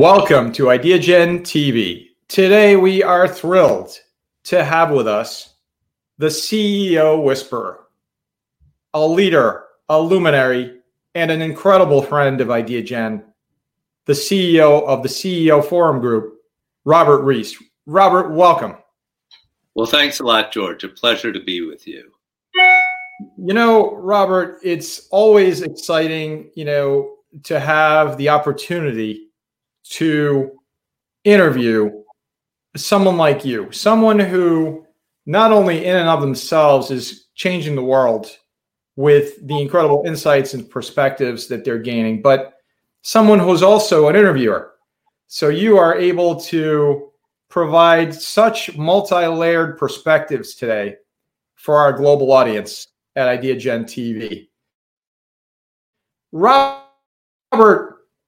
Welcome to IdeaGen TV. Today we are thrilled to have with us the CEO Whisperer, a leader, a luminary, and an incredible friend of IdeaGen, the CEO of the CEO Forum Group, Robert Rees. Robert, welcome. Well, thanks a lot, George. A pleasure to be with you. You know, Robert, it's always exciting, to have the opportunity to interview someone like you, someone who not only in and of themselves is changing the world with the incredible insights and perspectives that they're gaining, but someone who's also an interviewer. So you are able to provide such multi-layered perspectives today for our global audience at IdeaGen TV. Robert,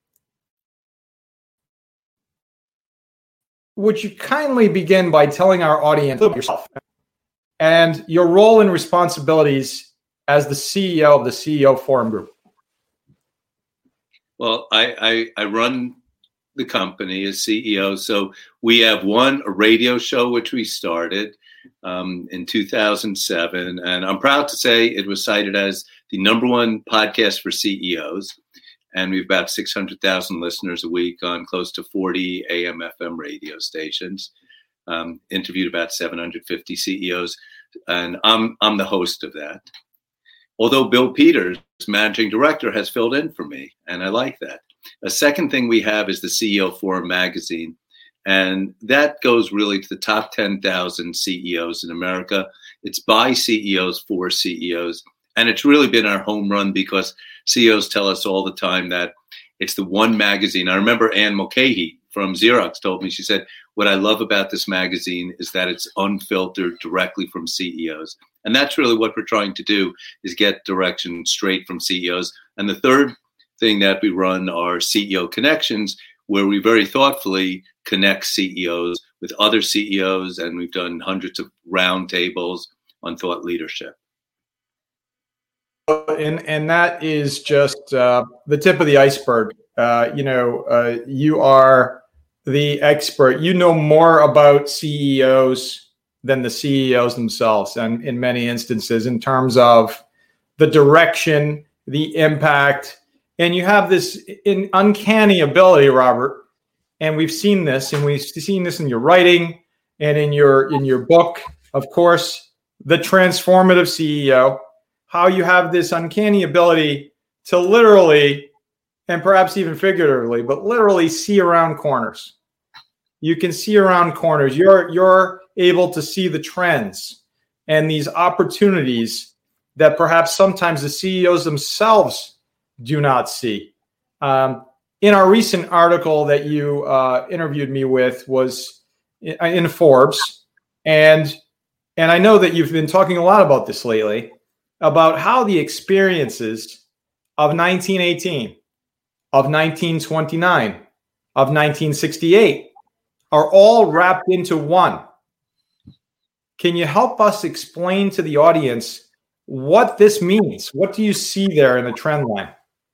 would you kindly begin by telling our audience about yourself and your role and responsibilities as the CEO of the CEO Forum Group? Well, I run the company as CEO. So we have a radio show, which we started in 2007. And I'm proud to say it was cited as the #1 podcast for CEOs. And we've about 600,000 listeners a week on close to 40 AM, FM radio stations. Interviewed about 750 CEOs, and I'm the host of that. Although Bill Peters, managing director, has filled in for me, and I like that. A second thing we have is the CEO Forum magazine, and that goes really to the top 10,000 CEOs in America. It's by CEOs for CEOs. And it's really been our home run because CEOs tell us all the time that it's the one magazine. I remember Anne Mulcahy from Xerox told me, she said, what I love about this magazine is that it's unfiltered directly from CEOs. And that's really what we're trying to do, is get direction straight from CEOs. And the third thing that we run are CEO Connections, where we very thoughtfully connect CEOs with other CEOs. And we've done hundreds of roundtables on thought leadership. And that is just the tip of the iceberg. You are the expert. You know more about CEOs than the CEOs themselves, and in many instances, in terms of the direction, the impact, and you have this uncanny ability, Robert. And we've seen this, and we've seen this in your writing and in your book, of course, The Transformative CEO. How you have this uncanny ability to literally, and perhaps even figuratively, but literally see around corners. You can see around corners. You're able to see the trends and these opportunities that perhaps sometimes the CEOs themselves do not see. In our recent article that you interviewed me with was in Forbes, and I know that you've been talking a lot about this lately, about how the experiences of 1918, of 1929, of 1968 are all wrapped into one. Can you help us explain to the audience what this means? What do you see there in the trend line?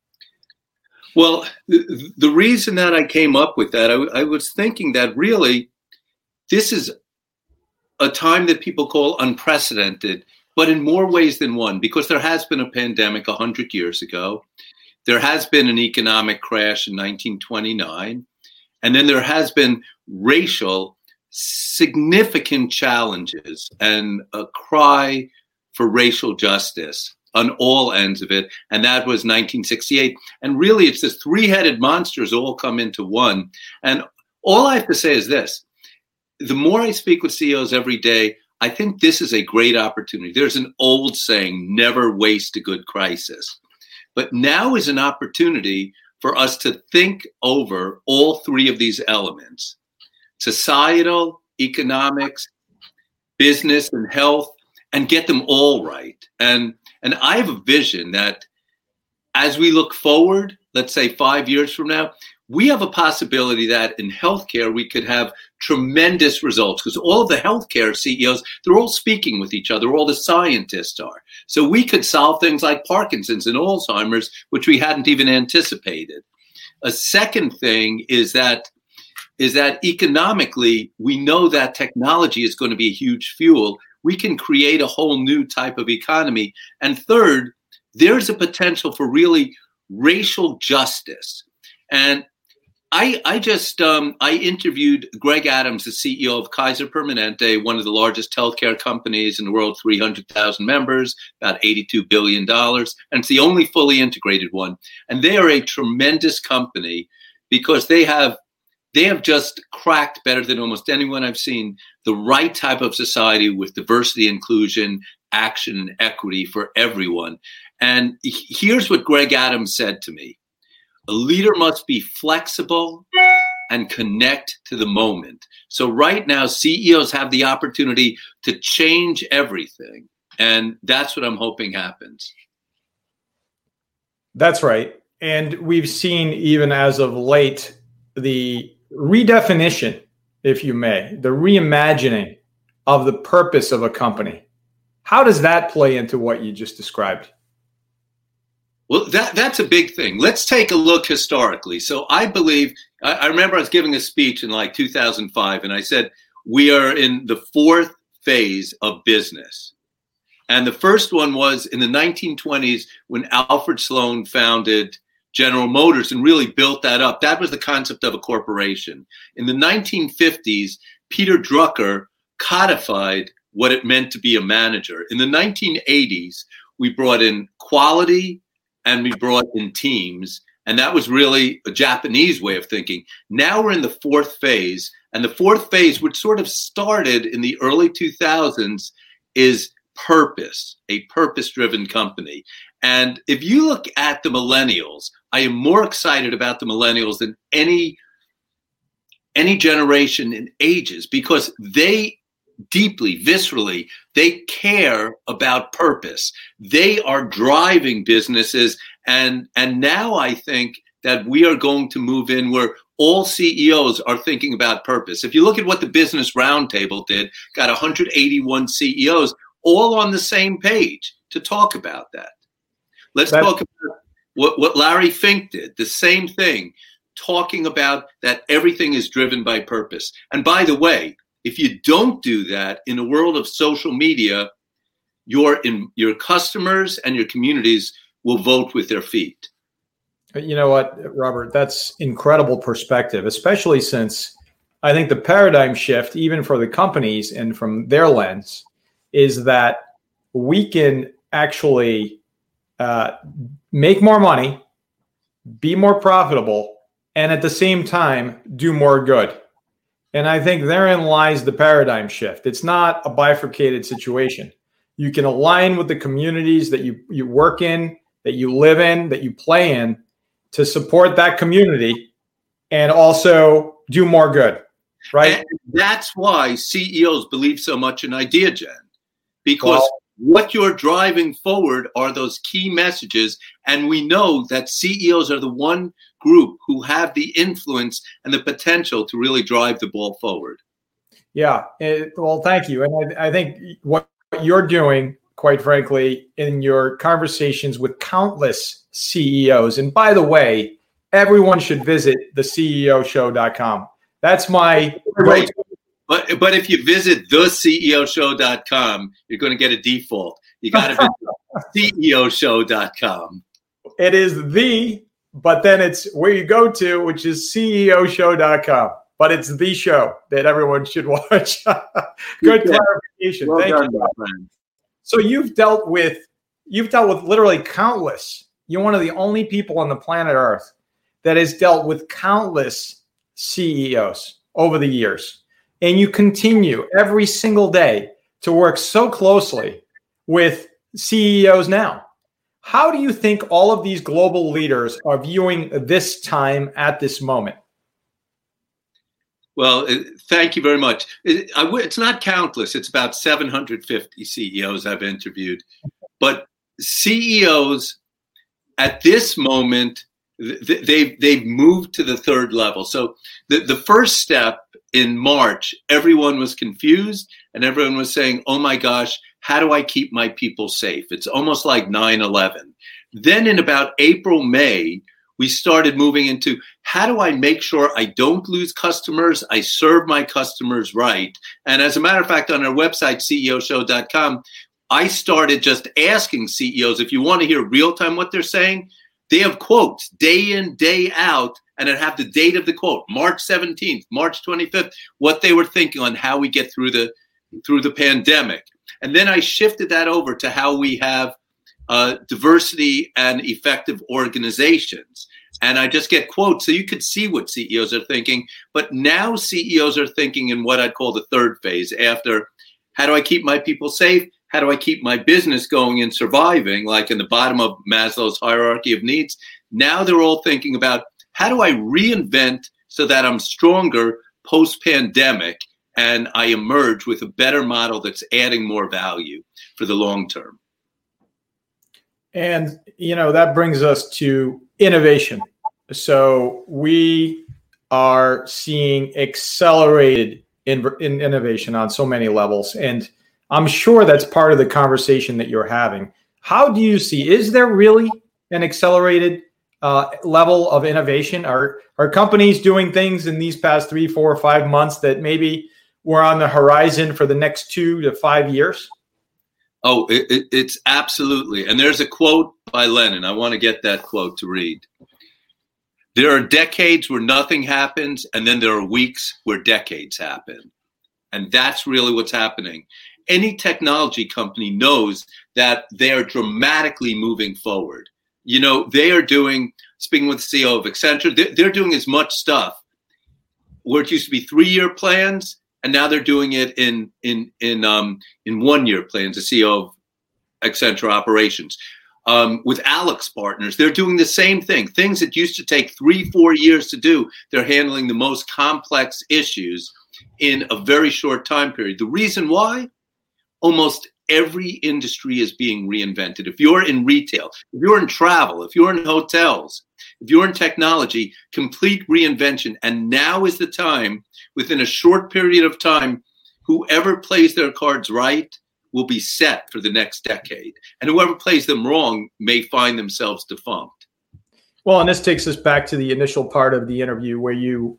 Well, the reason that I came up with that, I was thinking that really this is a time that people call unprecedented, but in more ways than one, because there has been a pandemic 100 years ago. There has been an economic crash in 1929. And then there has been racial significant challenges and a cry for racial justice on all ends of it. And that was 1968. And really, it's this three-headed monsters all come into one. And all I have to say is this. The more I speak with CEOs every day, I think this is a great opportunity. There's an old saying, never waste a good crisis. But now is an opportunity for us to think over all three of these elements: societal, economics, business, and health, and get them all right. And I have a vision that as we look forward, let's say 5 years from now, we have a possibility that in healthcare, we could have tremendous results, because all of the healthcare CEOs, they're all speaking with each other. All the scientists are. So we could solve things like Parkinson's and Alzheimer's, which we hadn't even anticipated. A second thing is that economically, we know that technology is going to be a huge fuel. We can create a whole new type of economy. And third, there's a potential for really racial justice. And I interviewed Greg Adams, the CEO of Kaiser Permanente, one of the largest healthcare companies in the world, 300,000 members, about $82 billion. And it's the only fully integrated one. And they are a tremendous company because they have just cracked better than almost anyone I've seen the right type of society with diversity, inclusion, action, and equity for everyone. And here's what Greg Adams said to me. A leader must be flexible and connect to the moment. So right now, CEOs have the opportunity to change everything. And that's what I'm hoping happens. That's right. And we've seen, even as of late, the redefinition, if you may, the reimagining of the purpose of a company. How does that play into what you just described? Well, that's a big thing. Let's take a look historically. So I believe, I remember I was giving a speech in like 2005, and I said, we are in the fourth phase of business. And the first one was in the 1920s when Alfred Sloan founded General Motors and really built that up. That was the concept of a corporation. In the 1950s, Peter Drucker codified what it meant to be a manager. In the 1980s, we brought in quality and we brought in teams. And that was really a Japanese way of thinking. Now we're in the fourth phase. And the fourth phase, which sort of started in the early 2000s, is purpose, a purpose-driven company. And if you look at the millennials, I am more excited about the millennials than any generation in ages, because they deeply, viscerally, they care about purpose. They are driving businesses. And now I think that we are going to move in where all CEOs are thinking about purpose. If you look at what the Business Roundtable did, got 181 CEOs all on the same page to talk about that. Let's talk about what Larry Fink did, the same thing, talking about that everything is driven by purpose. And by the way, if you don't do that in a world of social media, your customers and your communities will vote with their feet. You know what, Robert, that's incredible perspective, especially since I think the paradigm shift, even for the companies and from their lens, is that we can actually make more money, be more profitable, and at the same time, do more good. And I think therein lies the paradigm shift. It's not a bifurcated situation. You can align with the communities that you work in, that you live in, that you play in, to support that community and also do more good, right? And that's why CEOs believe so much in IdeaGen, because what you're driving forward are those key messages. And we know that CEOs are the one group who have the influence and the potential to really drive the ball forward. Yeah. Well, thank you. And I think what you're doing, quite frankly, in your conversations with countless CEOs, and by the way, everyone should visit theceoshow.com. That's my right. But if you visit theceoshow.com, you're going to get a default. You got to visit ceoshow.com. It is but then it's where you go to, which is ceoshow.com. But it's the show that everyone should watch. Good clarification. Well Thank done, you. my friend. So you've dealt with literally countless. You're one of the only people on the planet Earth that has dealt with countless CEOs over the years. And you continue every single day to work so closely with CEOs now. How do you think all of these global leaders are viewing this time at this moment? Well, thank you very much. It's not countless. It's about 750 CEOs I've interviewed. But CEOs at this moment, they've moved to the third level. So the first step in March, everyone was confused and everyone was saying, oh my gosh, how do I keep my people safe? It's almost like 9/11. Then in about April, May, we started moving into how do I make sure I don't lose customers, I serve my customers right. And as a matter of fact, on our website, ceoshow.com, I started just asking CEOs, if you want to hear real time what they're saying, they have quotes day in, day out, and it have the date of the quote, March 17th, March 25th, what they were thinking on how we get through the pandemic. And then I shifted that over to how we have diversity and effective organizations. And I just get quotes so you could see what CEOs are thinking. But now CEOs are thinking in what I'd call the third phase after, how do I keep my people safe? How do I keep my business going and surviving, like in the bottom of Maslow's hierarchy of needs? Now they're all thinking about, how do I reinvent so that I'm stronger post-pandemic and I emerge with a better model that's adding more value for the long term? And, that brings us to innovation. So we are seeing accelerated in innovation on so many levels. And I'm sure that's part of the conversation that you're having. How do you see, is there really an accelerated level of innovation? Are companies doing things in these past 3, 4, or 5 months that maybe were on the horizon for the next 2 to 5 years? Oh, it's absolutely. And there's a quote by Lenin. I want to get that quote to read. There are decades where nothing happens, and then there are weeks where decades happen. And that's really what's happening. Any technology company knows that they are dramatically moving forward. They are doing, speaking with the CEO of Accenture, they're doing as much stuff where it used to be 3-year plans, and now they're doing it in 1-year plans. The CEO of Accenture Operations, with Alex Partners, they're doing the same thing. Things that used to take 3-4 years to do, they're handling the most complex issues in a very short time period. The reason why? Almost every industry is being reinvented. If you're in retail, if you're in travel, if you're in hotels, if you're in technology, complete reinvention. And now is the time, within a short period of time, whoever plays their cards right will be set for the next decade. And whoever plays them wrong may find themselves defunct. Well, and this takes us back to the initial part of the interview where you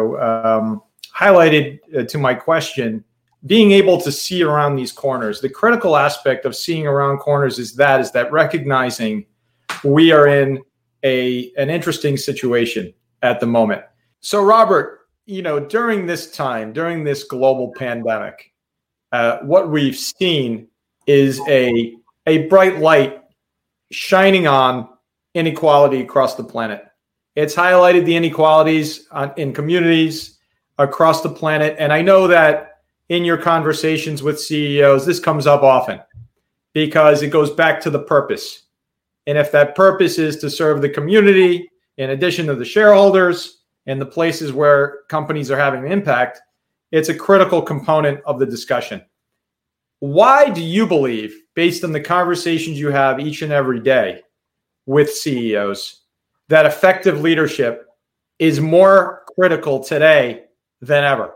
highlighted to my question, being able to see around these corners. The critical aspect of seeing around corners is that recognizing we are in an interesting situation at the moment. So, Robert, during this time, during this global pandemic, what we've seen is a bright light shining on inequality across the planet. It's highlighted the inequalities in communities across the planet. And I know that in your conversations with CEOs, this comes up often because it goes back to the purpose. And if that purpose is to serve the community, in addition to the shareholders and the places where companies are having an impact, it's a critical component of the discussion. Why do you believe, based on the conversations you have each and every day with CEOs, that effective leadership is more critical today than ever?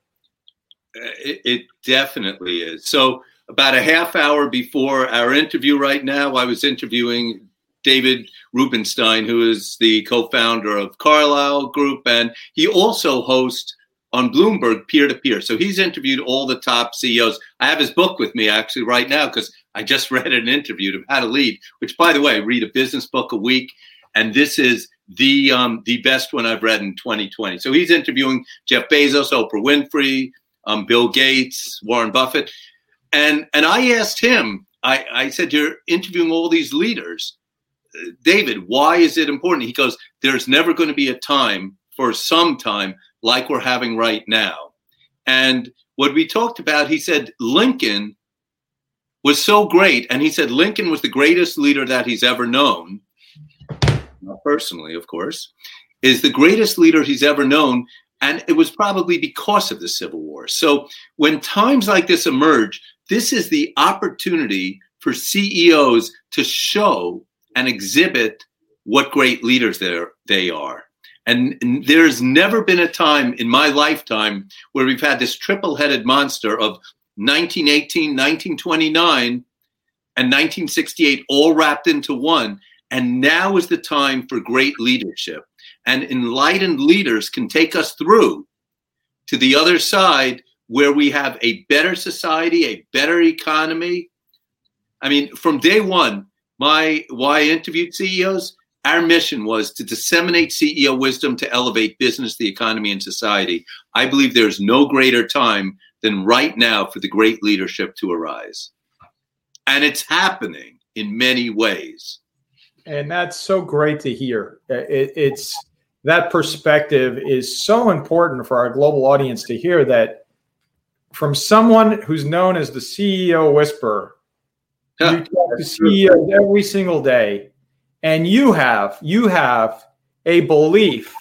It definitely is. So about a half hour before our interview right now, I was interviewing David Rubenstein, who is the co-founder of Carlyle Group, and he also hosts on Bloomberg peer-to-peer. So he's interviewed all the top CEOs. I have his book with me actually right now because I just read an interview of How to Lead, which, by the way, I read a business book a week, and this is the best one I've read in 2020. So he's interviewing Jeff Bezos, Oprah Winfrey, Bill Gates, Warren Buffett. And I asked him, I said, you're interviewing all these leaders. David, why is it important? He goes, there's never going to be a time for some time like we're having right now. And what we talked about, he said, Lincoln was so great. And he said, Lincoln was the greatest leader that he's ever known. Not personally, of course, is the greatest leader he's ever known. And it was probably because of the Civil War. So when times like this emerge, this is the opportunity for CEOs to show and exhibit what great leaders they are. And there's never been a time in my lifetime where we've had this triple-headed monster of 1918, 1929, and 1968 all wrapped into one. And now is the time for great leadership. And enlightened leaders can take us through to the other side where we have a better society, a better economy. I mean, from day one, why I interviewed CEOs, our mission was to disseminate CEO wisdom to elevate business, the economy, and society. I believe there's no greater time than right now for the great leadership to arise. And it's happening in many ways. And that's so great to hear. It's that perspective is so important for our global audience to hear, that from someone who's known as the CEO whisperer. You talk to CEOs every single day, and you have a belief,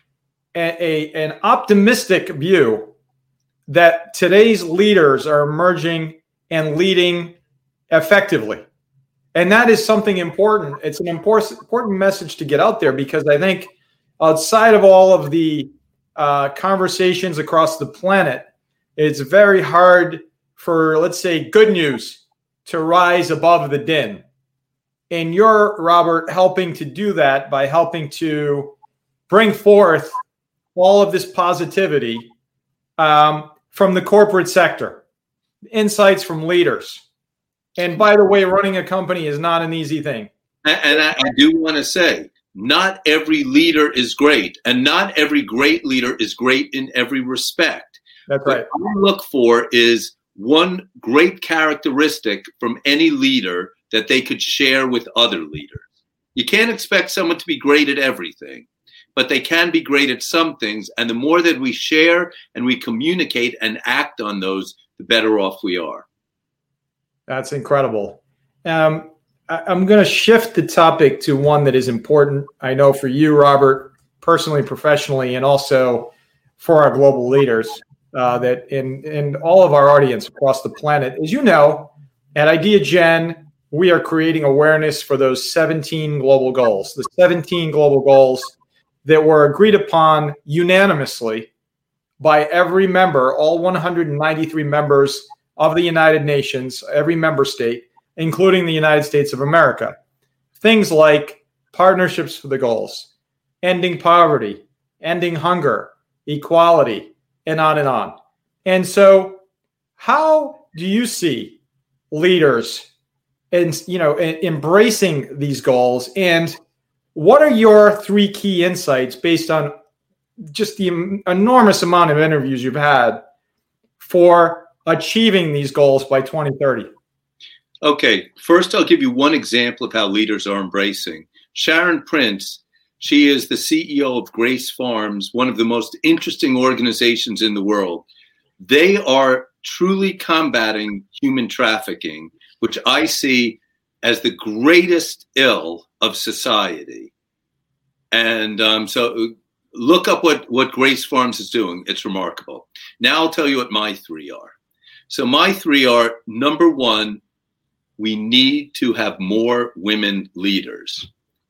an optimistic view that today's leaders are emerging and leading effectively. And that is something important. It's an important message to get out there, because I think outside of all of the conversations across the planet, it's very hard for, let's say, good news to rise above the din. And you're, Robert, helping to do that by helping to bring forth all of this positivity from the corporate sector, insights from leaders. And by the way, running a company is not an easy thing. And I do want to say, not every leader is great, and not every great leader is great in every respect. That's right. What I look for is one great characteristic from any leader that they could share with other leaders. You can't expect someone to be great at everything, but they can be great at some things. And the more that we share and we communicate and act on those, the better off we are. That's incredible. I'm going to shift the topic to one that is important, I know, for you, Robert, personally, professionally, and also for our global leaders, that in all of our audience across the planet. As you know, at IdeaGen, we are creating awareness for those 17 global goals, the 17 global goals that were agreed upon unanimously by every member, all 193 members of the United Nations, every member state, including the United States of America. Things like partnerships for the goals, ending poverty, ending hunger, equality, and on and on. And so how do you see leaders embracing these goals? And what are your three key insights based on just the enormous amount of interviews you've had for achieving these goals by 2030? Okay, first I'll give you one example of how leaders are embracing. Sharon Prince, she is the CEO of Grace Farms, one of the most interesting organizations in the world. They are truly combating human trafficking, which I see as the greatest ill of society. And so look up what Grace Farms is doing. It's remarkable. Now I'll tell you what my three are. So my three are, number one, we need to have more women leaders.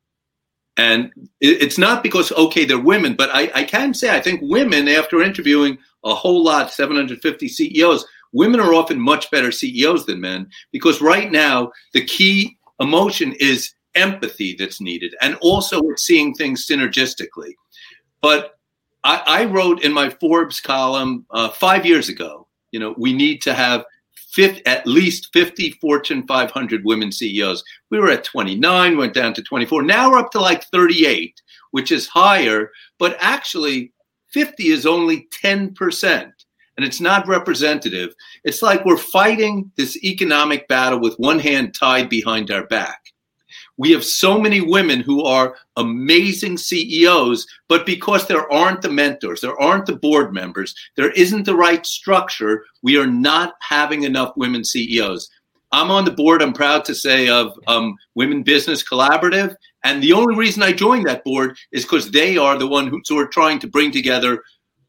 And it's not because, okay, they're women, but I can say I think women, after interviewing a whole lot, 750 CEOs, women are often much better CEOs than men, because right now the key emotion is empathy that's needed, and also seeing things synergistically. But I wrote in my Forbes column 5 years ago, we need to have at least 50 Fortune 500 women CEOs. We were at 29, went down to 24. Now we're up to like 38, which is higher, but actually 50 is only 10%, and it's not representative. It's like we're fighting this economic battle with one hand tied behind our back. We have so many women who are amazing CEOs, but because there aren't the mentors, there aren't the board members, there isn't the right structure, we are not having enough women CEOs. I'm on the board, I'm proud to say, of Women Business Collaborative. And the only reason I joined that board is because they are the one who are trying to bring together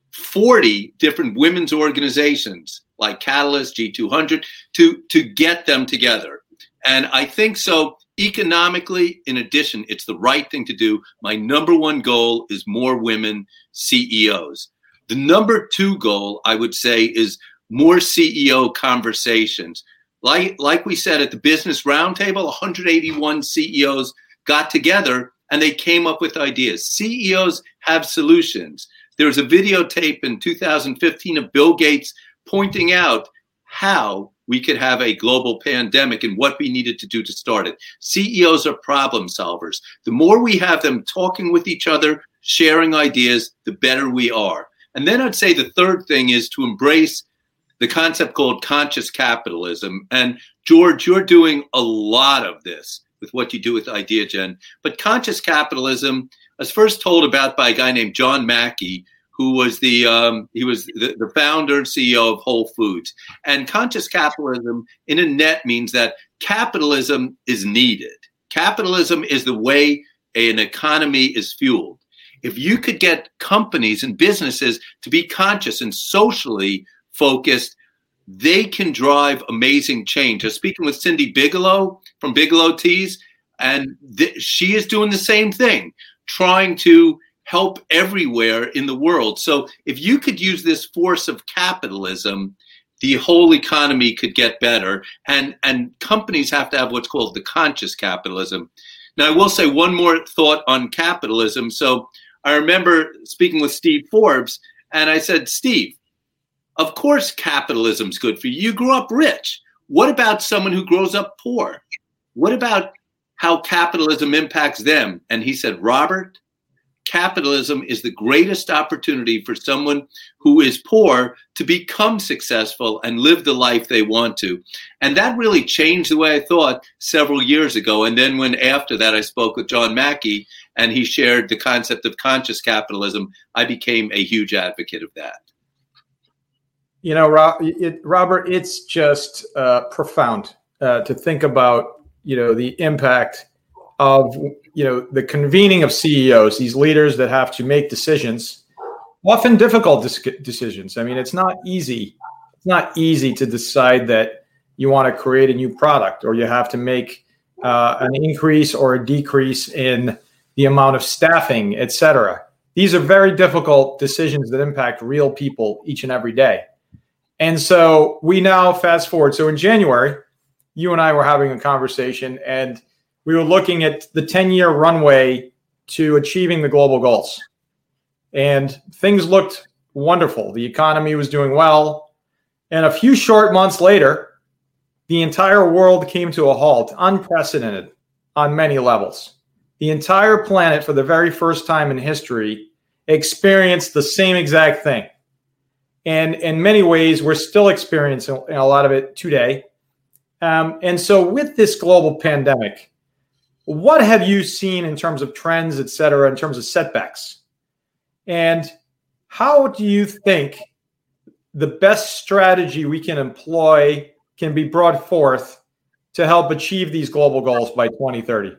40 different women's organizations like Catalyst, G200, to get them together. And I think so. Economically, in addition, it's the right thing to do. My number one goal is more women CEOs. The number two goal, I would say, is more CEO conversations. Like we said at the Business Roundtable, 181 CEOs got together and they came up with ideas. CEOs have solutions. There was a videotape in 2015 of Bill Gates pointing out how we could have a global pandemic and what we needed to do to start it. CEOs are problem solvers. The more we have them talking with each other, sharing ideas, the better we are. And then I'd say the third thing is to embrace the concept called conscious capitalism. And George, you're doing a lot of this with what you do with IdeaGen. But conscious capitalism, I was first told about by a guy named John Mackey, who was the founder and CEO of Whole Foods. And conscious capitalism in a net means that capitalism is needed. Capitalism is the way an economy is fueled. If you could get companies and businesses to be conscious and socially focused, they can drive amazing change. I was speaking with Cindy Bigelow from Bigelow Teas, and she is doing the same thing, trying to help everywhere in the world. So if you could use this force of capitalism, the whole economy could get better. And companies have to have what's called the conscious capitalism. Now, I will say one more thought on capitalism. So I remember speaking with Steve Forbes, and I said, Steve, of course capitalism's good for you. You grew up rich. What about someone who grows up poor? What about how capitalism impacts them? And he said, Robert, capitalism is the greatest opportunity for someone who is poor to become successful and live the life they want to. And that really changed the way I thought several years ago. And then when after that I spoke with John Mackey and he shared the concept of conscious capitalism, I became a huge advocate of that. You know, Robert, it's just profound to think about, the impact of, the convening of CEOs, these leaders that have to make decisions, often difficult decisions. I mean, it's not easy. It's not easy to decide that you want to create a new product or you have to make an increase or a decrease in the amount of staffing, et cetera. These are very difficult decisions that impact real people each and every day. And so we now fast forward. So in January, you and I were having a conversation and we were looking at the 10-year runway to achieving the global goals. And things looked wonderful. The economy was doing well. And a few short months later, the entire world came to a halt, unprecedented on many levels. The entire planet, for the very first time in history, experienced the same exact thing. And in many ways, we're still experiencing a lot of it today. And so with this global pandemic, what have you seen in terms of trends, et cetera, in terms of setbacks? And how do you think the best strategy we can employ can be brought forth to help achieve these global goals by 2030?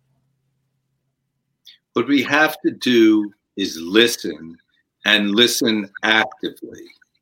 What we have to do is listen and listen actively.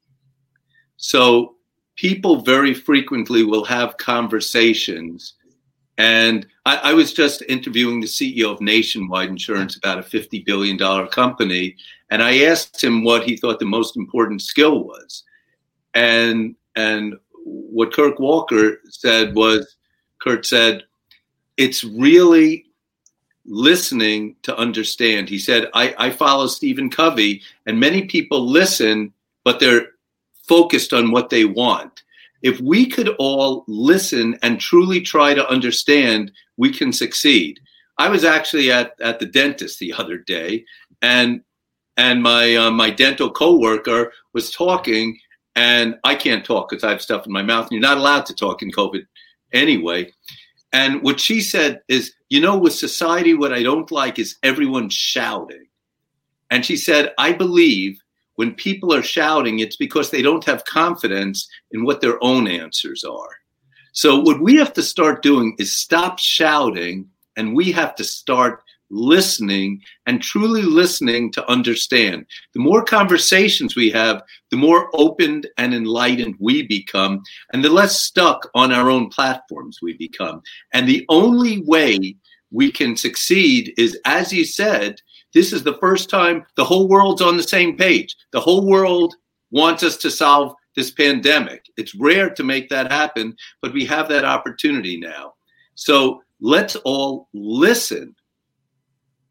So people very frequently will have conversations. And I was just interviewing the CEO of Nationwide Insurance, about a $50 billion company. And I asked him what he thought the most important skill was. And what Kurt Walker said was, Kurt said, it's really listening to understand. He said, I follow Stephen Covey, and many people listen, but they're focused on what they want. If we could all listen and truly try to understand, we can succeed. I was actually at the dentist the other day, and my dental coworker was talking, and I can't talk because I have stuff in my mouth, and you're not allowed to talk in COVID anyway. And what she said is, with society, what I don't like is everyone shouting. And she said, I believe when people are shouting, it's because they don't have confidence in what their own answers are. So what we have to start doing is stop shouting, and we have to start listening and truly listening to understand. The more conversations we have, the more open and enlightened we become, and the less stuck on our own platforms we become. And the only way we can succeed is, as you said, this is the first time the whole world's on the same page. The whole world wants us to solve this pandemic. It's rare to make that happen, but we have that opportunity now. So let's all listen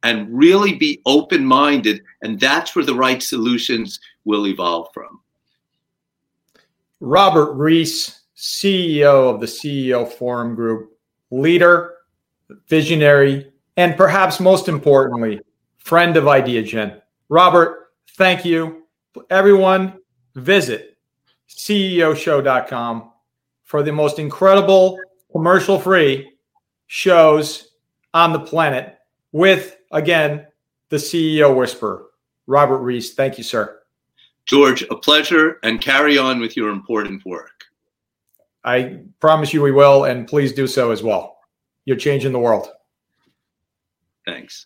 and really be open-minded. And that's where the right solutions will evolve from. Robert Rees, CEO of the CEO Forum Group, leader, visionary, and perhaps most importantly, friend of IdeaGen. Robert, thank you. Everyone, visit ceoshow.com for the most incredible commercial-free shows on the planet with, again, the CEO Whisperer. Robert Rees, thank you, sir. George, a pleasure, and carry on with your important work. I promise you we will, and please do so as well. You're changing the world. Thanks.